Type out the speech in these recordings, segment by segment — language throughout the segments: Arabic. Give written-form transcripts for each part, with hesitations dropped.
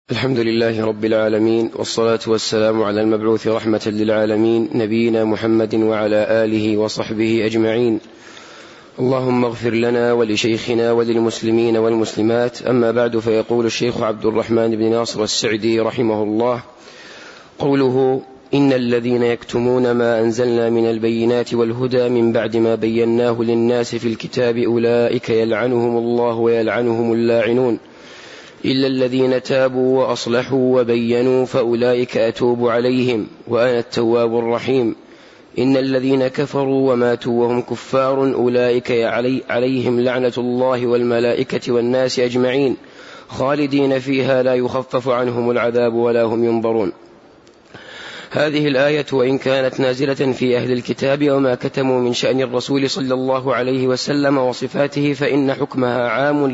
الحمد لله رب العالمين، والصلاة والسلام على المبعوث رحمة للعالمين نبينا محمد وعلى آله وصحبه أجمعين. اللهم اغفر لنا ولشيخنا وللمسلمين والمسلمات. أما بعد، فيقول الشيخ عبد الرحمن بن ناصر السعدي رحمه الله: قوله: إن الذين يكتمون ما أنزلنا من البينات والهدى من بعد ما بيناه للناس في الكتاب أولئك يلعنهم الله ويلعنهم اللاعنون إلا الذين تابوا وأصلحوا وبينوا فأولئك أتوب عليهم وأنا التواب الرحيم. إن الذين كفروا وماتوا وهم كفار أولئك عليهم لعنة الله والملائكة والناس أجمعين خالدين فيها لا يخفف عنهم العذاب ولا هم ينظرون. هذه الآية وإن كانت نازلة في أهل الكتاب وما كتموا من شأن الرسول صلى الله عليه وسلم وصفاته فإن حكمها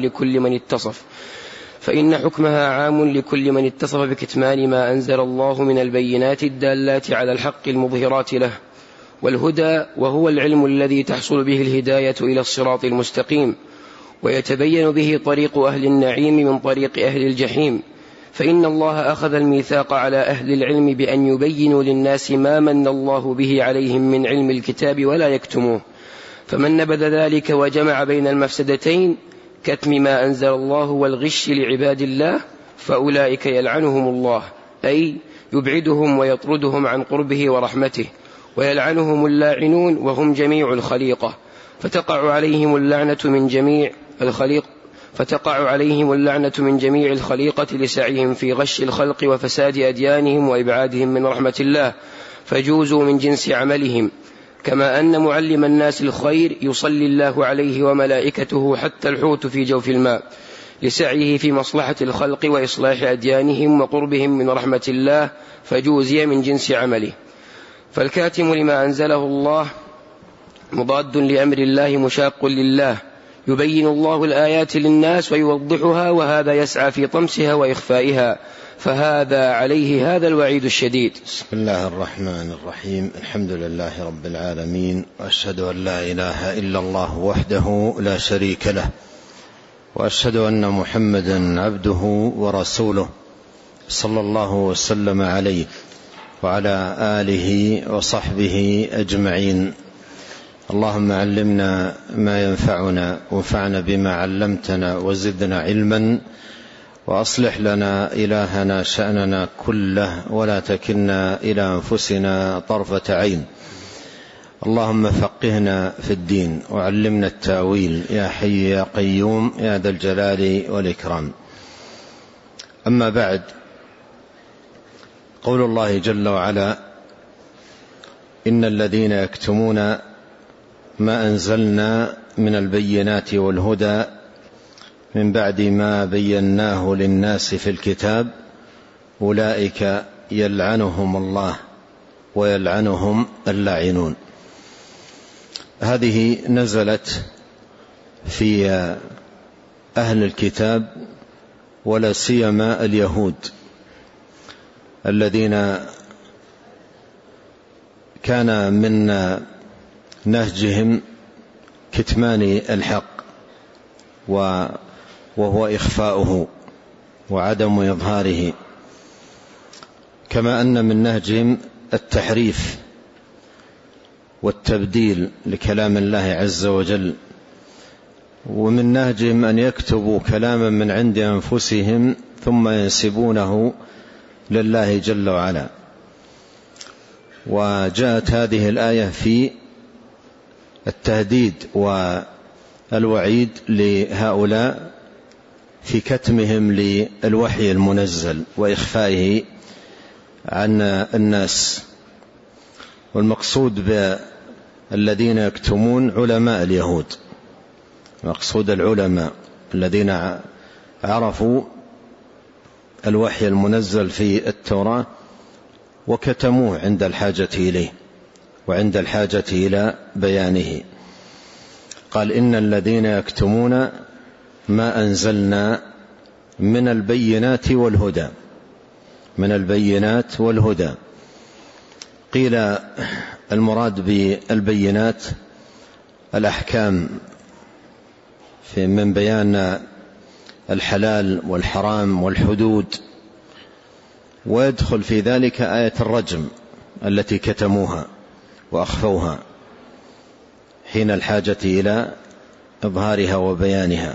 عام لكل من اتصف بكتمان ما أنزل الله من البينات الدالات على الحق المظهرات له، والهدى وهو العلم الذي تحصل به الهداية إلى الصراط المستقيم ويتبين به طريق أهل النعيم من طريق أهل الجحيم. فإن الله أخذ الميثاق على أهل العلم بأن يبينوا للناس ما من الله به عليهم من علم الكتاب ولا يكتموه، فمن نبذ ذلك وجمع بين المفسدتين كتم ما أنزل الله والغش لعباد الله فأولئك يلعنهم الله، أي يبعدهم ويطردهم عن قربه ورحمته، ويلعنهم اللاعنون وهم جميع الخليقة، فتقع عليهم اللعنة من جميع الخليقة لسعيهم في غش الخلق وفساد أديانهم وإبعادهم من رحمة الله، فجوزوا من جنس عملهم. كما أن معلم الناس الخير يصلي الله عليه وملائكته حتى الحوت في جوف الماء لسعيه في مصلحة الخلق وإصلاح أديانهم وقربهم من رحمة الله، فجوزي من جنس عمله. فالكاتم لما أنزله الله مضاد لأمر الله مشاق لله، يبين الله الآيات للناس ويوضحها، وهذا يسعى في طمسها وإخفائها، فهذا عليه هذا الوعيد الشديد. بسم الله الرحمن الرحيم. الحمد لله رب العالمين، وأشهد أن لا إله إلا الله وحده لا شريك له، وأشهد أن محمدا عبده ورسوله صلى الله وسلم عليه وعلى آله وصحبه أجمعين. اللهم علمنا ما ينفعنا وانفعنا بما علمتنا وزدنا علما، وأصلح لنا إلهنا شأننا كله ولا تكلنا إلى أنفسنا طرفة عين. اللهم فقهنا في الدين وعلمنا التاويل يا حي يا قيوم يا ذا الجلال والإكرام. أما بعد، قول الله جل وعلا: إن الذين يكتمون ما أنزلنا من البينات والهدى من بعد ما بيناه للناس في الكتاب أولئك يلعنهم الله ويلعنهم اللاعنون. هذه نزلت في أهل الكتاب ولا سيما اليهود الذين كان من نهجهم كتمان الحق وهو إخفاؤه وعدم إظهاره، كما أن من نهجهم التحريف والتبديل لكلام الله عز وجل، ومن نهجهم أن يكتبوا كلاما من عند أنفسهم ثم ينسبونه لله جل وعلا. وجاءت هذه الآية في التهديد والوعيد لهؤلاء في كتمهم للوحي المنزل وإخفائه عن الناس. والمقصود بالذين يكتمون علماء اليهود، مقصود العلماء الذين عرفوا الوحي المنزل في التوراة وكتموه عند الحاجة إليه وعند الحاجة إلى بيانه. قال: إن الذين يكتمون ما أنزلنا من البينات والهدى. من البينات والهدى، قيل المراد بالبينات الأحكام من بيان الحلال والحرام والحدود ويدخل في ذلك آية الرجم التي كتموها وأخفوها حين الحاجة إلى إظهارها وبيانها.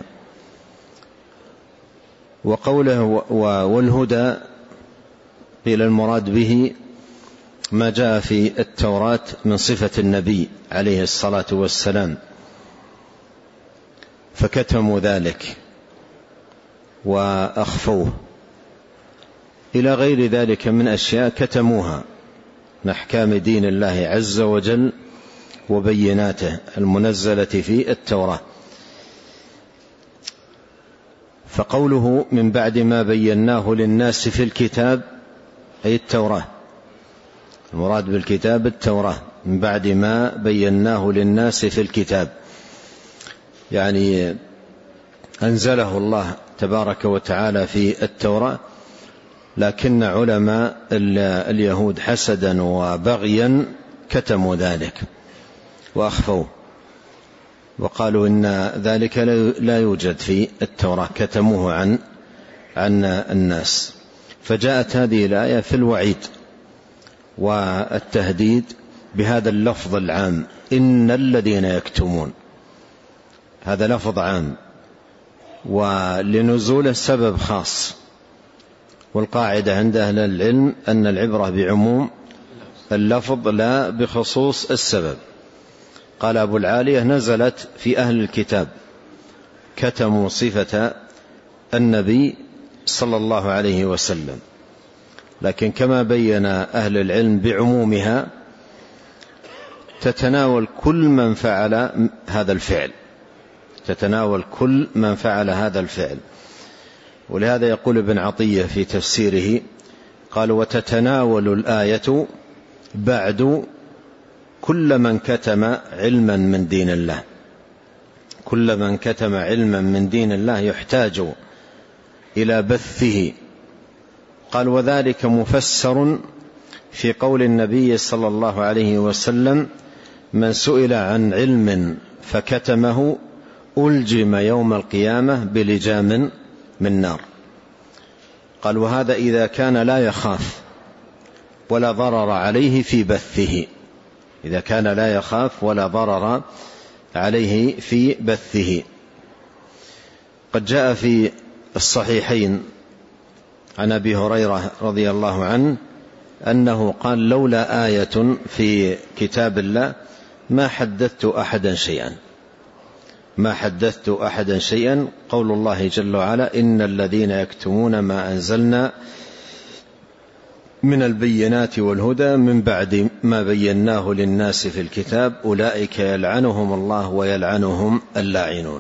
وقوله والهدى قيل المراد به ما جاء في التوراة من صفة النبي عليه الصلاة والسلام، فكتموا ذلك وأخفوه، إلى غير ذلك من أشياء كتموها من أحكام دين الله عز وجل وبيناته المنزلة في التوراة. فقوله من بعد ما بيناه للناس في الكتاب أي التوراة، المراد بالكتاب التوراة، من بعد ما بيناه للناس في الكتاب، يعني أنزله الله تبارك وتعالى في التوراة، لكن علماء اليهود حسدا وبغيا كتموا ذلك وأخفوه، وقالوا إن ذلك لا يوجد في التوراة، كتموه عن الناس. فجاءت هذه الآية في الوعيد والتهديد بهذا اللفظ العام إن الذين يكتمون، هذا لفظ عام، ولنزول السبب خاص. والقاعدة عند أهل العلم أن العبرة بعموم اللفظ لا بخصوص السبب. قال أبو العالية نزلت في أهل الكتاب كتموا صفة النبي صلى الله عليه وسلم، لكن كما بين أهل العلم بعمومها تتناول كل من فعل هذا الفعل، تتناول كل من فعل هذا الفعل. ولهذا يقول ابن عطية في تفسيره قال وتتناول الآية بعد كل من كتم علما من دين الله، كل من كتم علما من دين الله يحتاج إلى بثه. قال وذلك مفسر في قول النبي صلى الله عليه وسلم من سئل عن علم فكتمه ألجم يوم القيامة بلجام من نار. قال وهذا إذا كان لا يخاف ولا ضرر عليه في بثه، إذا كان لا يخاف ولا ضرر عليه في بثه. قد جاء في الصحيحين عن أبي هريرة رضي الله عنه أنه قال لولا آية في كتاب الله ما حدثت أحدا شيئا، ما حدثت أحدا شيئا. قول الله جل وعلا إن الذين يكتمون ما أنزلنا من البينات والهدى من بعد ما بيناه للناس في الكتاب أولئك يلعنهم الله ويلعنهم اللاعنون.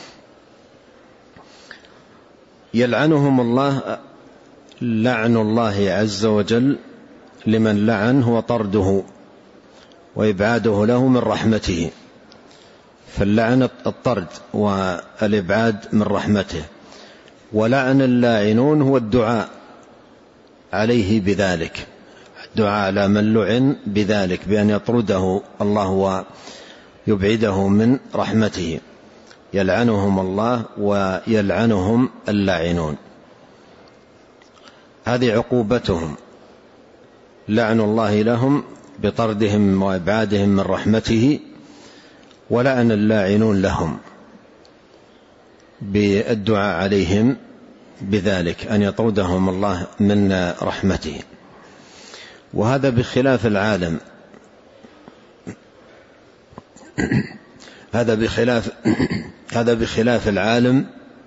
يلعنهم الله، لعن الله عز وجل لمن لعن هو طرده وإبعاده له من رحمته، فاللعن الطرد والإبعاد من رحمته. ولعن اللاعنون هو الدعاء عليه بذلك، الدعاء على من لعن بذلك بأن يطرده الله ويبعده من رحمته. يلعنهم الله ويلعنهم اللاعنون، هذه عقوبتهم، لعن الله لهم بطردهم وإبعادهم من رحمته، ولعن اللاعنون لهم بالدعاء عليهم بذلك أن يطردهم الله من رحمته. وهذا بخلاف العالم، هذا بخلاف العالم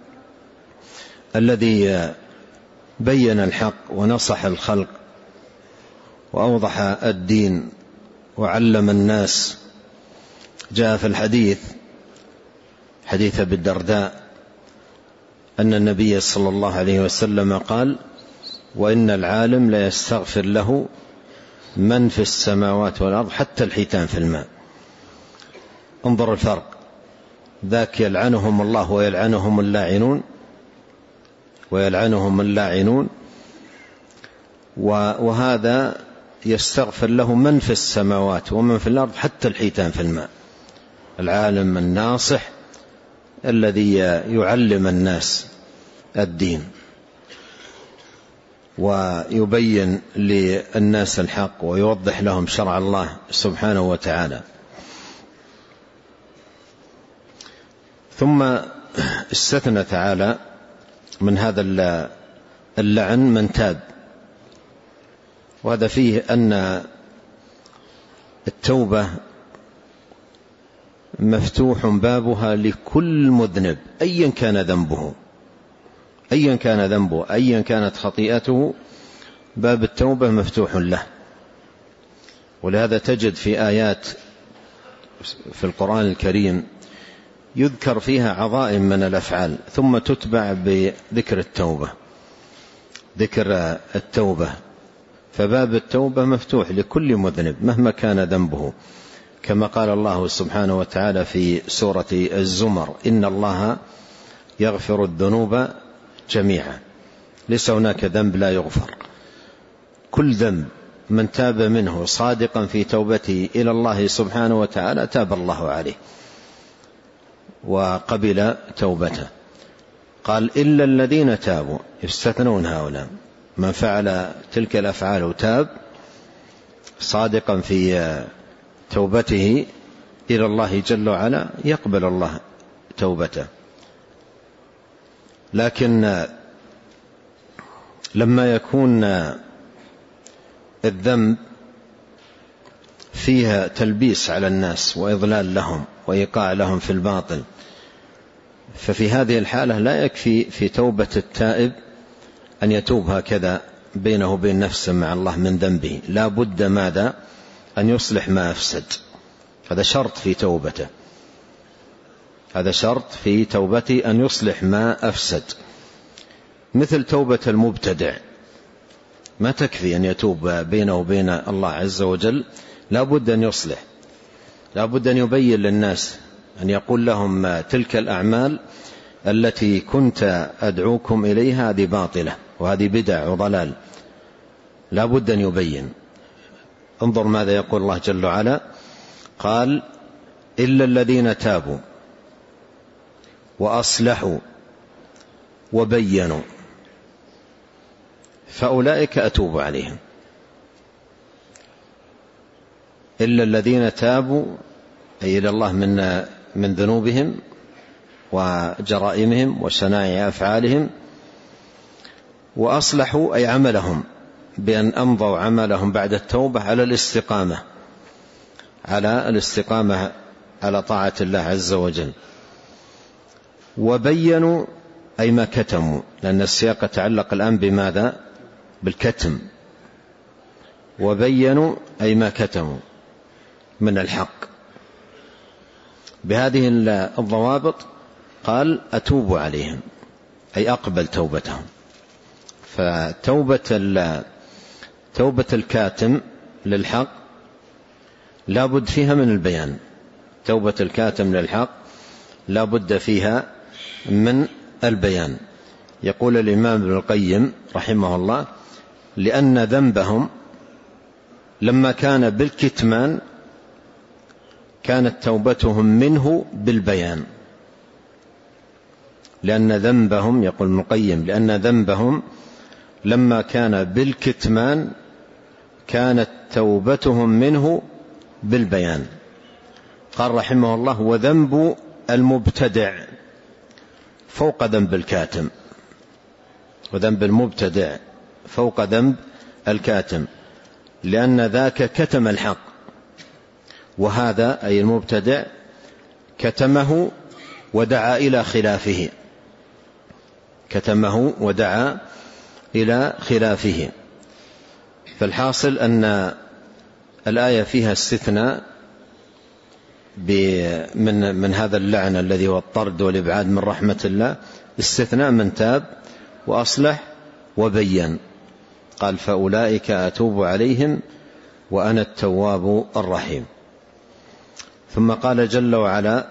الذي بين الحق ونصح الخلق وأوضح الدين وعلم الناس. جاء في الحديث حديث أبي الدرداء أن النبي صلى الله عليه وسلم قال وإن العالم لا يستغفر له من في السماوات والأرض حتى الحيتان في الماء. انظر الفرق، ذاك يلعنهم الله ويلعنهم اللاعنون، ويلعنهم اللاعنون، وهذا يستغفر له من في السماوات ومن في الأرض حتى الحيتان في الماء. العالم الناصح الذي يعلم الناس الدين. ويبين للناس الحق ويوضح لهم شرع الله سبحانه وتعالى. ثم استثنى تعالى من هذا اللعن من تاب، وهذا فيه أن التوبة مفتوح بابها لكل مذنب أيا كان ذنبه، أيا كانت خطيئته، باب التوبة مفتوح له. ولهذا تجد في آيات في القرآن الكريم يذكر فيها عظائم من الأفعال ثم تتبع بذكر التوبة، فباب التوبة مفتوح لكل مذنب مهما كان ذنبه، كما قال الله سبحانه وتعالى في سورة الزمر: إن الله يغفر الذنوب جميعا، ليس هناك ذنب لا يغفر، كل ذنب من تاب منه صادقا في توبته إلى الله سبحانه وتعالى تاب الله عليه وقبل توبته. قال: إلا الذين تابوا، يستثنون هؤلاء، من فعل تلك الأفعال وتاب صادقا في توبته إلى الله جل وعلا يقبل الله توبته. لكن لما يكون الذنب فيها تلبيس على الناس وإضلال لهم وإيقاع لهم في الباطل، ففي هذه الحالة لا يكفي في توبة التائب أن يتوب هكذا بينه وبين نفسه مع الله من ذنبه، لا بد ماذا؟ أن يصلح ما أفسد. هذا شرط في توبته، هذا شرط في توبته أن يصلح ما أفسد. مثل توبة المبتدع، ما تكفي أن يتوب بينه وبين الله عز وجل، لا بد أن يصلح، لا بد أن يبين للناس، أن يقول لهم تلك الأعمال التي كنت أدعوكم إليها هذه باطلة وهذه بدع وضلال، لا بد أن يبين. انظر ماذا يقول الله جل وعلا: قال: إلا الذين تابوا وأصلحوا وبينوا فأولئك أتوب عليهم. إلا الذين تابوا أي إلى الله من ذنوبهم وجرائمهم وشنائع أفعالهم، وأصلحوا أي عملهم بأن أمضوا عملهم بعد التوبة على الاستقامة على طاعة الله عز وجل. وبينوا أي ما كتموا، لأن السياق يتعلق الآن بماذا؟ بالكتم. وبينوا أي ما كتموا من الحق. بهذه الضوابط قال: أتوب عليهم أي أقبل توبتهم. فتوبة الكاتم للحق لا بد فيها من البيان، توبة الكاتم للحق لا بد فيها من البيان. يقول الإمام ابن القيم رحمه الله: لأن ذنبهم لما كان بالكتمان كانت توبتهم منه بالبيان. لأن ذنبهم، يقول ابن القيم، لأن ذنبهم لما كان بالكتمان كانت توبتهم منه بالبيان. قال رحمه الله: وذنب المبتدع فوق ذنب الكاتم، وذنب المبتدع فوق ذنب الكاتم، لأن ذاك كتم الحق، وهذا أي المبتدع كتمه ودعا إلى خلافه، كتمه ودعا إلى خلافه. فالحاصل أن الآية فيها استثناء من هذا اللعن الذي هو الطرد والإبعاد من رحمة الله، استثناء من تاب وأصلح وبين. قال: فأولئك أتوب عليهم وأنا التواب الرحيم. ثم قال جل وعلا: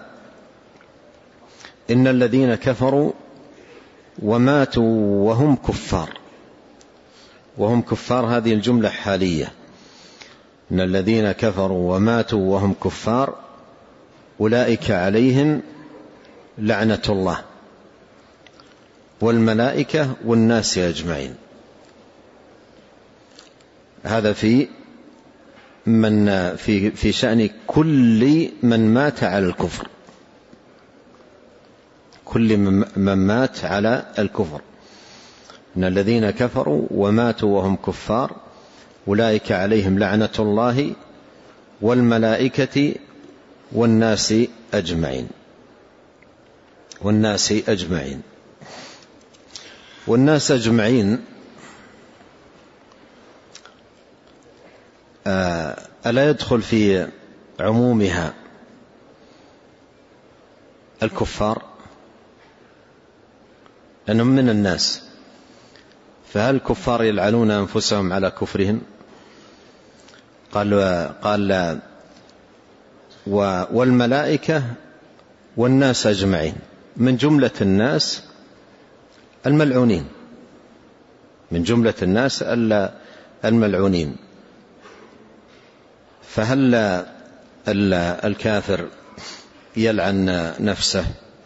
إن الذين كفروا وماتوا وهم كفار. وهم كفار هذه الجملة حالية. إن الذين كفروا وماتوا وهم كفار أولئك عليهم لعنة الله والملائكة والناس أجمعين. هذا في شأن كل من مات على الكفر، كل من مات على الكفر. إن الذين كفروا وماتوا وهم كفار أولئك عليهم لعنة الله والملائكة والناس أجمعين. والناس أجمعين. والناس أجمعين ألا يدخل في عمومها الكفار؟ لأنهم من الناس، فهل الكفار يلعنون أنفسهم على كفرهم؟ قال والملائكة والناس أجمعين، من جملة الناس الملعونين، من جملة الناس الملعونين. فهل الكافر يلعن نفسه؟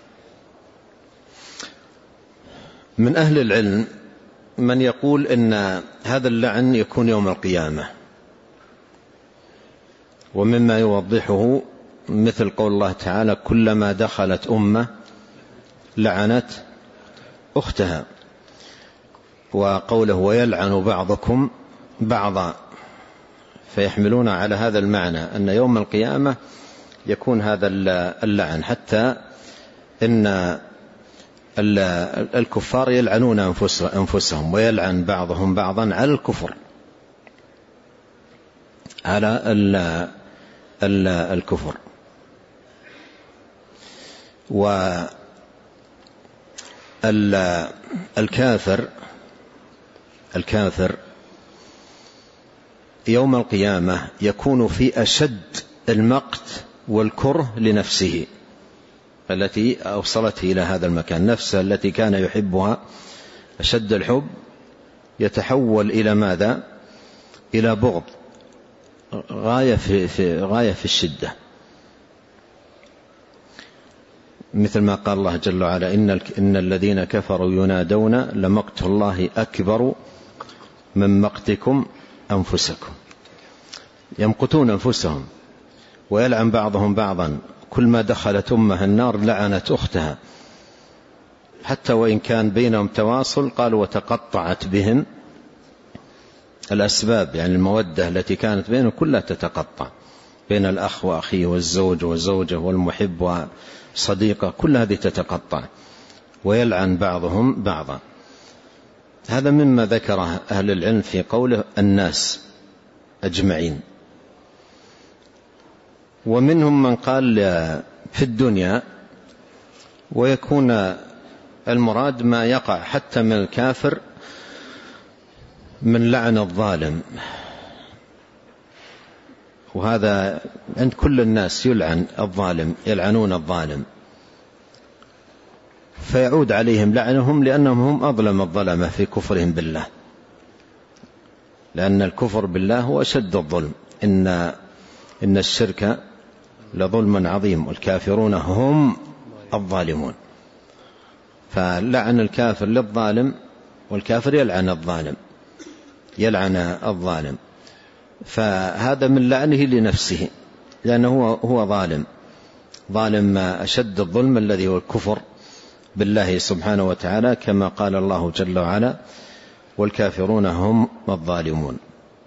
من أهل العلم من يقول إن هذا اللعن يكون يوم القيامة، ومما يوضحه مثل قول الله تعالى كلما دخلت أمة لعنت أختها، وقوله ويلعن بعضكم بعضا، فيحملون على هذا المعنى أن يوم القيامة يكون هذا اللعن، حتى إن الكفار يلعنون أنفسهم ويلعن بعضهم بعضا على الكفر، على الكفر. والكافر يوم القيامة يكون في أشد المقت والكره لنفسه التي أوصلته إلى هذا المكان، نفسه التي كان يحبها أشد الحب يتحول إلى ماذا؟ إلى بغض غاية في الشدة، مثل ما قال الله جل وعلا إن الذين كفروا ينادون لمقت الله أكبر من مقتكم أنفسكم، يمقتون أنفسهم ويلعن بعضهم بعضا، كل ما دخلت أمها النار لعنت أختها، حتى وإن كان بينهم تواصل. قالوا وتقطعت بهم الأسباب، يعني المودة التي كانت بينهم كلها تتقطع، بين الأخ وأخيه والزوج وزوجه والمحب وصديقه، كل هذه تتقطع، ويلعن بعضهم بعضا. هذا مما ذكره أهل العلم في قوله الناس أجمعين. ومنهم من قال في الدنيا، ويكون المراد ما يقع حتى من الكافر من لعن الظالم، وهذا عند كل الناس يلعن الظالم، يلعنون الظالم، فيعود عليهم لعنهم لأنهم هم أظلم الظلمة في كفرهم بالله، لأن الكفر بالله هو أشد الظلم. إن الشرك لظلم عظيم والكافرون هم الظالمون. فلعن الكافر للظالم، والكافر يلعن الظالم، يلعن الظالم، فهذا من لعنه لنفسه، لأنه هو ظالم أشد الظلم الذي هو الكفر بالله سبحانه وتعالى، كما قال الله جل وعلا والكافرون هم الظالمون.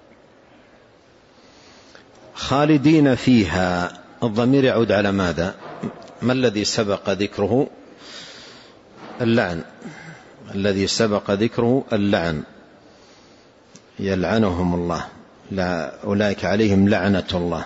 خالدين فيها، الضمير يعود على ماذا؟ ما الذي سبق ذكره؟ اللعن، الذي سبق ذكره اللعن، يلعنهم الله، أولئك عليهم لعنة الله.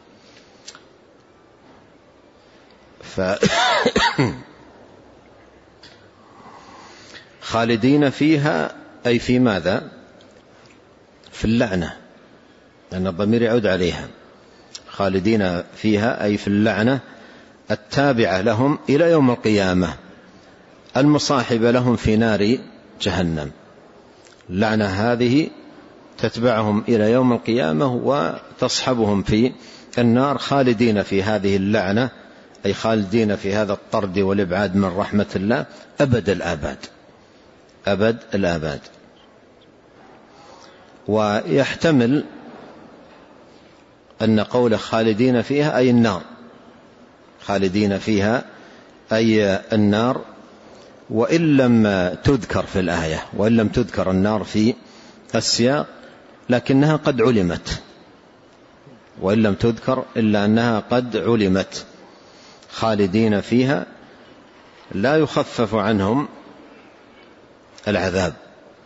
خالدين فيها أي في ماذا؟ في اللعنة، لأن الضمير يعود عليها. خالدين فيها أي في اللعنة التابعة لهم إلى يوم القيامة، المصاحبة لهم في نار جهنم. اللعنة هذه تتبعهم إلى يوم القيامة وتصحبهم في النار، خالدين في هذه اللعنة أي خالدين في هذا الطرد والإبعاد من رحمة الله أبد الآباد، أبد الآباد. ويحتمل أن قول خالدين فيها أي النار، خالدين فيها أي النار، وإن لم تذكر في الآية، وإن لم تذكر النار في السياق، لكنها قد علمت، وإن لم تذكر إلا أنها قد علمت. خالدين فيها لا يخفف عنهم العذاب،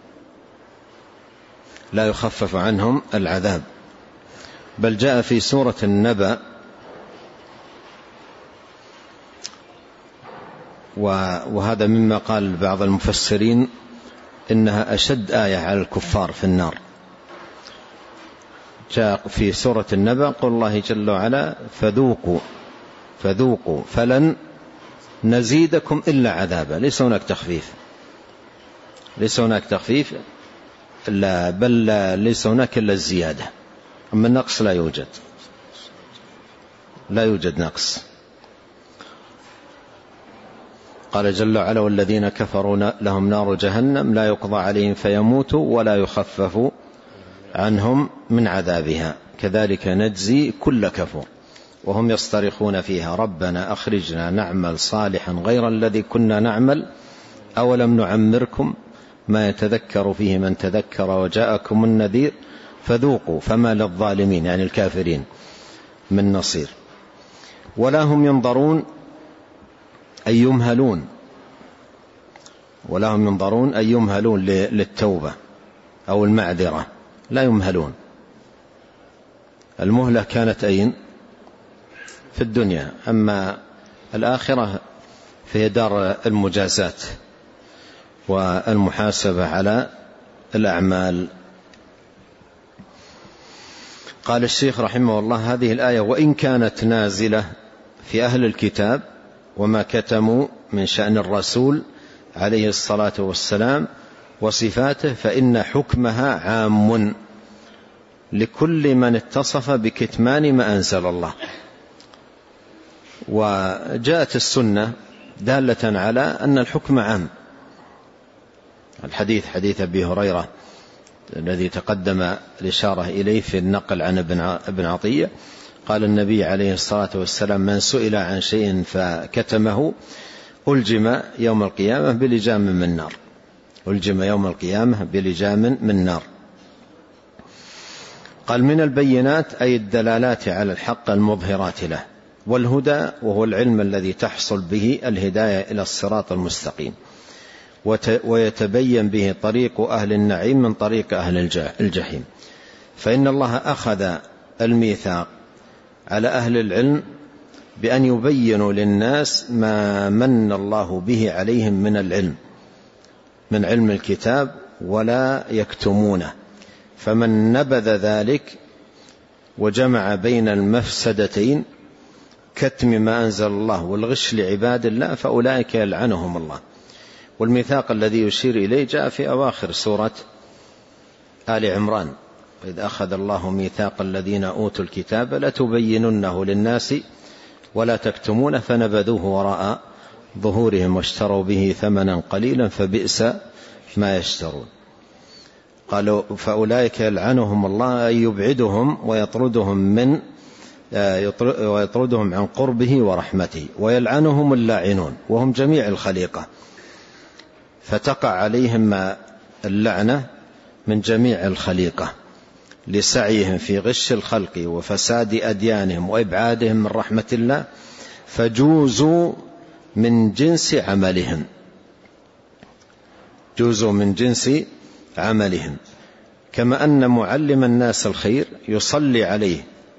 لا يخفف عنهم العذاب. بل جاء في سورة النبأ، وهذا مما قال بعض المفسرين إنها أشد آية على الكفار في النار. جاء في سورة النبأ قول الله جل وعلا: فذوقوا فلن نزيدكم إلا عذابا. ليس هناك تخفيف، ليس هناك تخفيف، بل ليس هناك إلا الزيادة. أما النقص لا يوجد، لا يوجد نقص. قال جل وعلا: والذين كفروا لهم نار جهنم لا يقضى عليهم فيموتوا ولا يخفف عنهم من عذابها كذلك نجزي كل كفور وهم يصطرخون فيها ربنا أخرجنا نعمل صالحا غير الذي كنا نعمل أولم نعمركم ما يتذكر فيه من تذكر وجاءكم النذير فذوقوا فما للظالمين يعني الكافرين من نصير ولا هم ينظرون أي يمهلون، ولا هم ينظرون أي يمهلون للتوبة أو المعذرة، لا يمهلون. المهلة كانت أين؟ في الدنيا، أما الآخرة فهي دار المجازات والمحاسبة على الأعمال. قال الشيخ رحمه الله: هذه الآية وإن كانت نازلة في أهل الكتاب وما كتموا من شأن الرسول عليه الصلاة والسلام وصفاته فإن حكمها عام لكل من اتصف بكتمان ما أنزل الله. وجاءت السنة دالة على أن الحكم عام. الحديث حديث أبي هريرة الذي تقدم الإشارة إليه في النقل عن ابن عطية قال النبي عليه الصلاة والسلام: من سئل عن شيء فكتمه ألجم يوم القيامة بلجام من نار، ألجم يوم القيامة بلجام من نار. قال: من البينات أي الدلالات على الحق المظهرات له، والهدى وهو العلم الذي تحصل به الهداية إلى الصراط المستقيم ويتبين به طريق أهل النعيم من طريق أهل الجحيم. فإن الله أخذ الميثاق على أهل العلم بأن يبينوا للناس ما من الله به عليهم من العلم، من علم الكتاب ولا يكتمونه. فمن نبذ ذلك وجمع بين المفسدتين كتم ما أنزل الله والغش لعباد الله فأولئك يلعنهم الله. والميثاق الذي يشير إليه جاء في أواخر سورة آل عمران: إذ أخذ الله ميثاق الذين أوتوا الكتاب لتبيننه للناس ولا تكتمونه فنبذوه وراء ظهورهم واشتروا به ثمنا قليلا فبئس ما يشترون. قالوا فأولئك يلعنهم الله أي يبعدهم ويطردهم عن قربه ورحمته، ويلعنهم اللاعنون وهم جميع الخليقة، فتقع عليهم اللعنة من جميع الخليقة لسعيهم في غش الخلق وفساد أديانهم وإبعادهم من رحمة الله، فجوزوا من جنس عملهم، جوزوا من جنس عملهم. كما أن معلم الناس الخير يصلي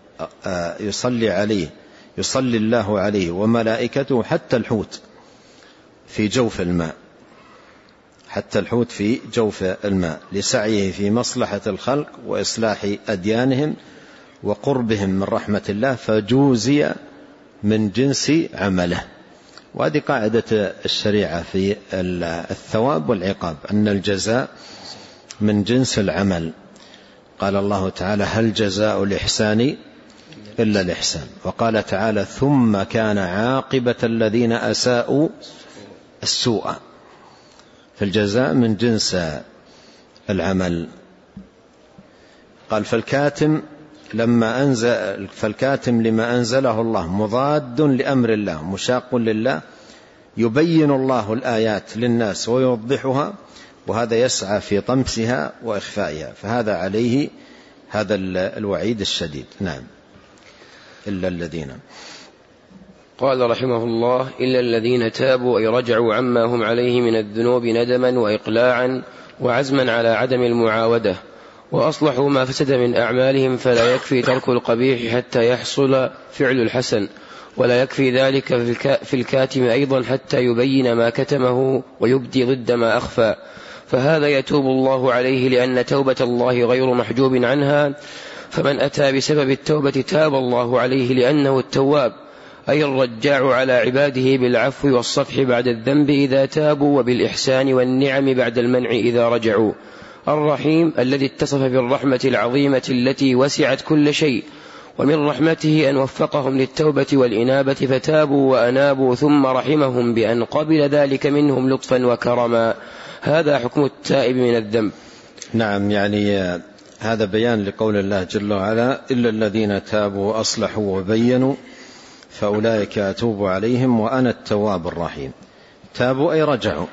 الله عليه وملائكته حتى الحوت في جوف الماء، حتى الحوت في جوف الماء لسعيه في مصلحة الخلق وإصلاح أديانهم وقربهم من رحمة الله، فجوزي من جنس عمله. وهذه قاعدة الشريعة في الثواب والعقاب، أن الجزاء من جنس العمل. قال الله تعالى: هل جزاء الإحسان إلا الإحسان. وقال تعالى: ثم كان عاقبة الذين أساءوا السوء. فالجزاء من جنس العمل. قال فالكاتم لما أنزله الله مضاد لأمر الله مشاق لله، يبين الله الآيات للناس ويوضحها، وهذا يسعى في طمسها وإخفائها، فهذا عليه هذا الوعيد الشديد. نعم. إلا الذين، قال رحمه الله: إلا الذين تابوا أي رجعوا عما هم عليه من الذنوب ندما وإقلاعا وعزما على عدم المعاودة، وأصلحوا ما فسد من أعمالهم، فلا يكفي ترك القبيح حتى يحصل فعل الحسن، ولا يكفي ذلك في الكاتم أيضا حتى يبين ما كتمه ويبدي ضد ما أخفى، فهذا يتوب الله عليه لأن توبة الله غير محجوب عنها، فمن أتى بسبب التوبة تاب الله عليه لأنه التواب، أي الرجاع على عباده بالعفو والصفح بعد الذنب إذا تابوا، وبالإحسان والنعم بعد المنع إذا رجعوا، الرحيم الذي اتصف بالرحمة العظيمة التي وسعت كل شيء، ومن رحمته أن وفقهم للتوبة والإنابة فتابوا وأنابوا، ثم رحمهم بأن قبل ذلك منهم لطفا وكرما. هذا حكم التائب من الذنب. نعم، يعني هذا بيان لقول الله جل وعلا: إلا الذين تابوا وأصلحوا وبينوا فأولئك أتوب عليهم وأنا التواب الرحيم. تابوا أي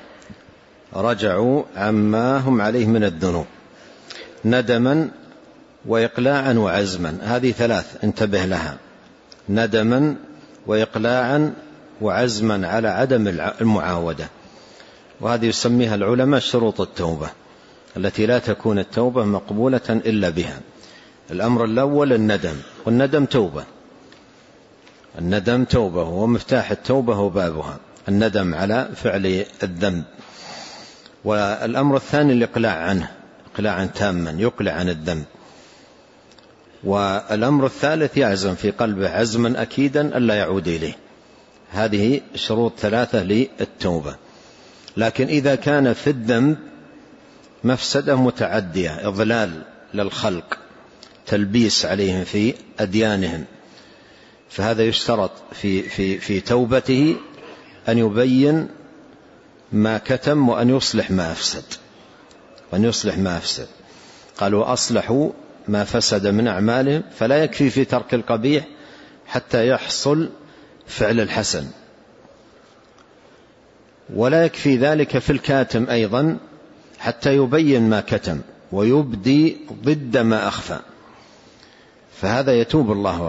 رجعوا عما هم عليه من الذنوب ندما وإقلاعا وعزما، هذه ثلاث انتبه لها: ندما وإقلاعا وعزما على عدم المعاودة، وهذه يسميها العلماء شروط التوبة التي لا تكون التوبة مقبولة إلا بها. الأمر الأول الندم، والندم توبة، الندم توبة هو مفتاح التوبة وبابها، الندم على فعل الذنب. والأمر الثاني الإقلاع عنه إقلاعا تاما، يقلع عن الذنب. والأمر الثالث يعزم في قلبه عزما أكيدا ألا يعود إليه. هذه شروط ثلاثة للتوبة. لكن إذا كان في الذنب مفسدة متعدية، إضلال للخلق، تلبيس عليهم في أديانهم، فهذا يشترط في توبته أن يبين ما كتم وأن يصلح ما أفسد. قالوا أصلحوا ما فسد من أعمالهم، فلا يكفي في ترك القبيح حتى يحصل فعل الحسن، ولا يكفي ذلك في الكاتم أيضا حتى يبين ما كتم ويبدي ضد ما أخفى، فهذا يتوب الله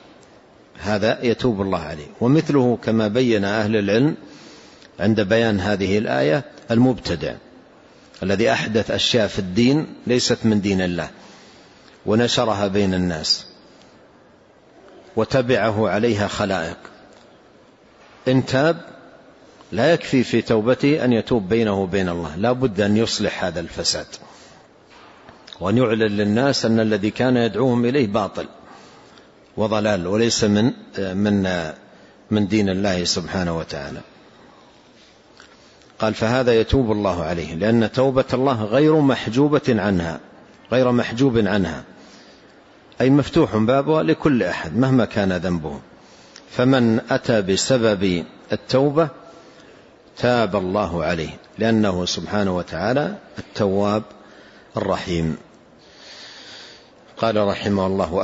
عليه. ومثله كما بين أهل العلم عند بيان هذه الآية المبتدع الذي أحدث أشياء في الدين ليست من دين الله ونشرها بين الناس وتبعه عليها خلائق، إن تاب لا يكفي في توبته أن يتوب بينه وبين الله، لا بد أن يصلح هذا الفساد وأن يعلن للناس أن الذي كان يدعوهم إليه باطل وضلال وليس من دين الله سبحانه وتعالى. قال فهذا يتوب الله عليه لأن توبة الله غير محجوب عنها، أي مفتوح بابها لكل أحد مهما كان ذنبه. فمن أتى بسبب التوبة تاب الله عليه لأنه سبحانه وتعالى التواب الرحيم. قال رحمه الله: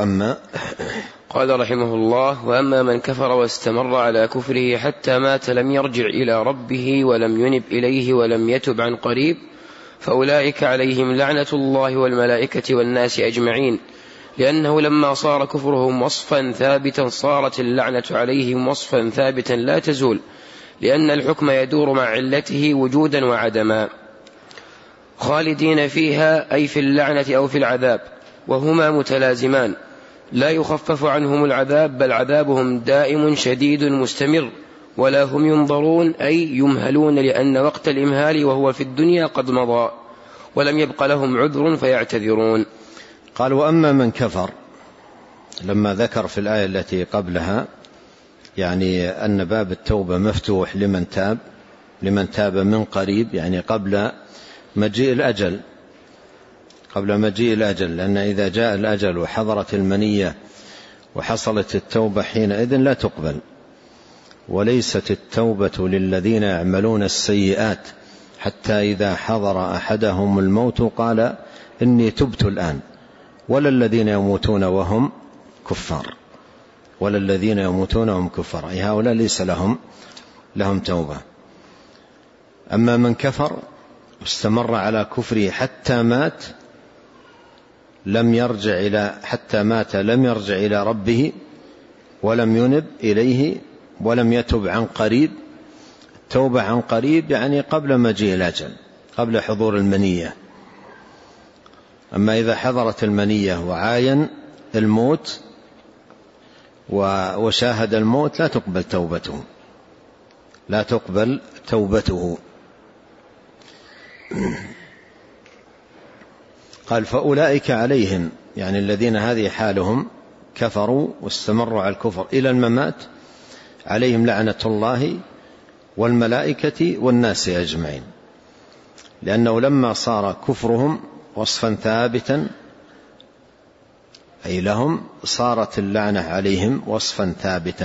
وأما من كفر واستمر على كفره حتى مات لم يرجع إلى ربه ولم ينب إليه ولم يتب عن قريب، فأولئك عليهم لعنة الله والملائكة والناس أجمعين، لأنه لما صار كفرهم وصفا ثابتا صارت اللعنة عليهم وصفا ثابتا لا تزول، لأن الحكم يدور مع علته وجودا وعدما، خالدين فيها أي في اللعنة أو في العذاب، وهما متلازمان، لا يخفف عنهم العذاب بل عذابهم دائم شديد مستمر، ولا هم ينظرون أي يمهلون، لأن وقت الإمهال وهو في الدنيا قد مضى، ولم يبق لهم عذر فيعتذرون. قال: وأما من كفر، لما ذكر في الآية التي قبلها يعني أن باب التوبة مفتوح لمن تاب من قريب، يعني قبل مجيء الأجل، لأن إذا جاء الأجل وحضرت المنية وحصلت التوبة حينئذ لا تقبل. وليست التوبة للذين يعملون السيئات حتى إذا حضر أحدهم الموت قال إني تبت الآن ولا الذين يموتون وهم كفار، ولا الذين يموتون وهم كفار، أي هؤلاء ليس لهم توبة. أما من كفر واستمر على كفره حتى مات لم يرجع إلى ربه ولم ينب إليه ولم يتب عن قريب. التوبة عن قريب يعني قبل مجيء الأجل، قبل حضور المنية. أما إذا حضرت المنية وعاين الموت وشاهد الموت لا تقبل توبته. قال فأولئك عليهم، يعني الذين هذه حالهم كفروا واستمروا على الكفر إلى الممات، عليهم لعنة الله والملائكة والناس أجمعين، لأنه لما صار كفرهم وصفا ثابتا أي لهم، صارت اللعنة عليهم وصفا ثابتا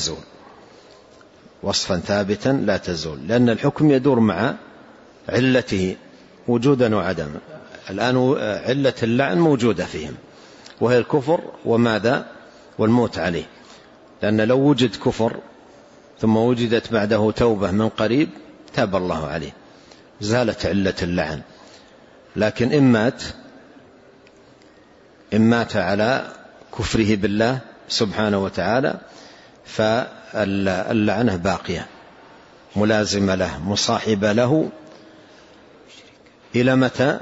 لا تزول، لأن الحكم يدور مع علته وجودا وعدما. الآن علة اللعن موجودة فيهم وهي الكفر وماذا؟ والموت عليه. لأن لو وجد كفر ثم وجدت بعده توبة من قريب تاب الله عليه، زالت علة اللعن. لكن إن مات على كفره بالله سبحانه وتعالى فاللعنة باقية ملازمة له مصاحبة له إلى متى؟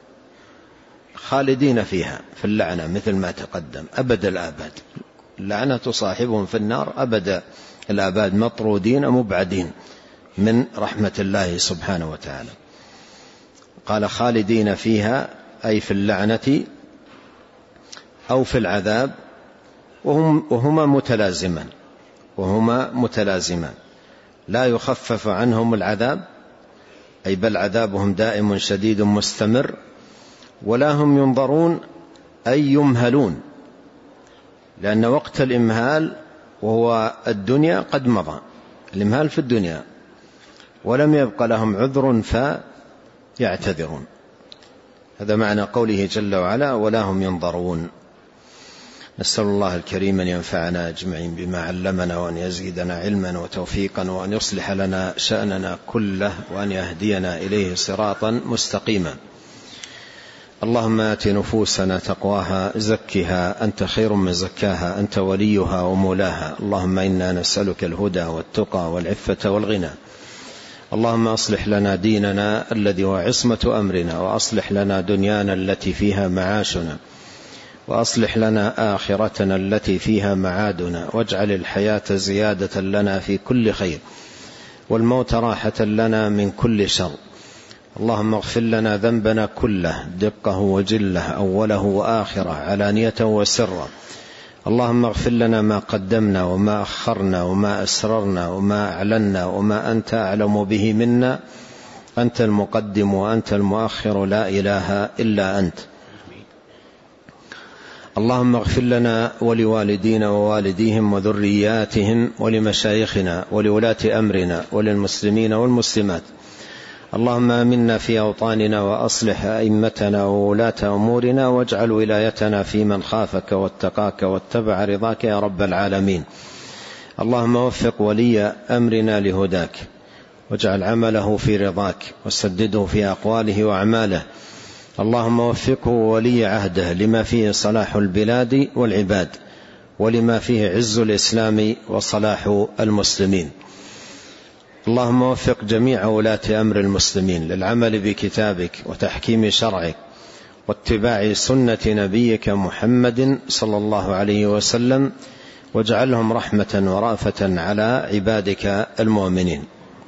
خالدين فيها في اللعنة مثل ما تقدم أبد الآباد. اللعنة تصاحبهم في النار أبد الآباد، مطرودين مبعدين من رحمة الله سبحانه وتعالى. قال خالدين فيها أي في اللعنة أو في العذاب، وهما متلازمان لا يخفف عنهم العذاب، أي بل عذابهم دائم شديد مستمر، ولا هم ينظرون أي يمهلون، لأن وقت الإمهال وهو الدنيا قد مضى، الإمهال في الدنيا، ولم يبق لهم عذر فيعتذرون. هذا معنى قوله جل وعلا ولا هم ينظرون. نسأل الله الكريم أن ينفعنا أجمعين بما علمنا، وأن يزيدنا علما وتوفيقا، وأن يصلح لنا شأننا كله، وأن يهدينا إليه صراطا مستقيما. اللهم آت نفوسنا تقواها زكها أنت خير من زكاها أنت وليها ومولاها. اللهم إنا نسألك الهدى والتقى والعفة والغنى. اللهم أصلح لنا ديننا الذي هو عصمة أمرنا، وأصلح لنا دنيانا التي فيها معاشنا، وأصلح لنا آخرتنا التي فيها معادنا، واجعل الحياة زيادة لنا في كل خير، والموت راحة لنا من كل شر. اللهم اغفر لنا ذنبنا كله دقه وجله، أوله وآخره، علانيته وسره. اللهم اغفر لنا ما قدمنا وما أخرنا وما أسررنا وما أعلنا وما أنت أعلم به منا. أنت المقدم وأنت المؤخر، لا إله إلا أنت. اللهم اغفر لنا ولوالدينا ووالديهم وذرياتهم ولمشايخنا ولولاة أمرنا وللمسلمين والمسلمات. اللهم آمنا في أوطاننا، وأصلح أئمتنا وولاة أمورنا، واجعل ولايتنا في من خافك واتقاك واتبع رضاك يا رب العالمين. اللهم وفق ولي أمرنا لهداك، واجعل عمله في رضاك، وسدده في أقواله وأعماله. اللهم وفقه ولي عهده لما فيه صلاح البلاد والعباد، ولما فيه عز الإسلام وصلاح المسلمين. اللهم وفق جميع ولاة أمر المسلمين للعمل بكتابك وتحكيم شرعك واتباع سنة نبيك محمد صلى الله عليه وسلم، واجعلهم رحمة ورأفة على عبادك المؤمنين.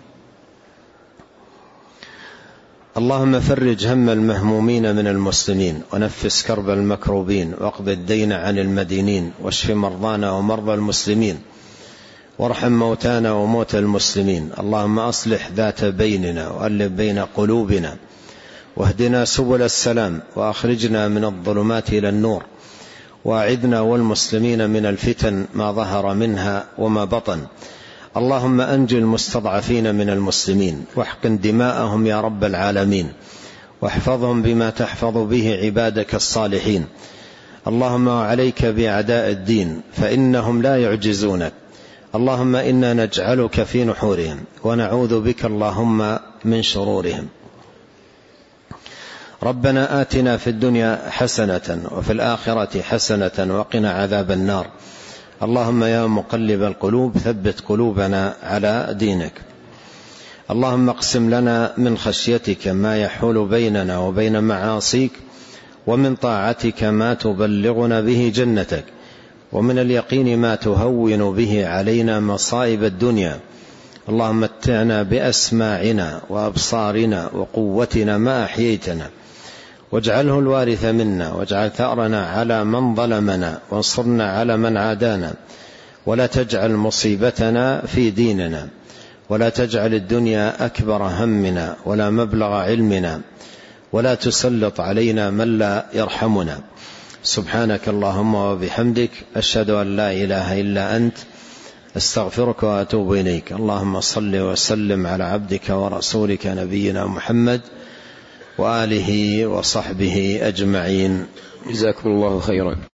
اللهم فرج هم المهمومين من المسلمين، ونفس كرب المكروبين، واقض الدين عن المدينين، واشف مرضانا ومرضى المسلمين، وارحم موتانا وموتى المسلمين. اللهم أصلح ذات بيننا، وألف بين قلوبنا، واهدنا سبل السلام، وأخرجنا من الظلمات إلى النور، وأعذنا والمسلمين من الفتن ما ظهر منها وما بطن. اللهم أنجِ المستضعفين من المسلمين، واحقن دماءهم يا رب العالمين، واحفظهم بما تحفظ به عبادك الصالحين. اللهم عليك بأعداء الدين فإنهم لا يعجزونك. اللهم إنا نجعلك في نحورهم ونعوذ بك اللهم من شرورهم. ربنا آتنا في الدنيا حسنة وفي الآخرة حسنة وقنا عذاب النار. اللهم يا مقلب القلوب ثبت قلوبنا على دينك. اللهم اقسم لنا من خشيتك ما يحول بيننا وبين معاصيك، ومن طاعتك ما تبلغنا به جنتك، ومن اليقين ما تهون به علينا مصائب الدنيا. اللهم متعنا بأسماعنا وأبصارنا وقوتنا ما أحييتنا، واجعله الوارث منا، واجعل ثأرنا على من ظلمنا، وانصرنا على من عادانا، ولا تجعل مصيبتنا في ديننا، ولا تجعل الدنيا أكبر همنا ولا مبلغ علمنا، ولا تسلط علينا من لا يرحمنا. سبحانك اللهم وبحمدك، أشهد أن لا إله إلا أنت، استغفرك وأتوب إليك. اللهم صل وسلم على عبدك ورسولك نبينا محمد وآله وصحبه أجمعين. جزاكم الله خيرا.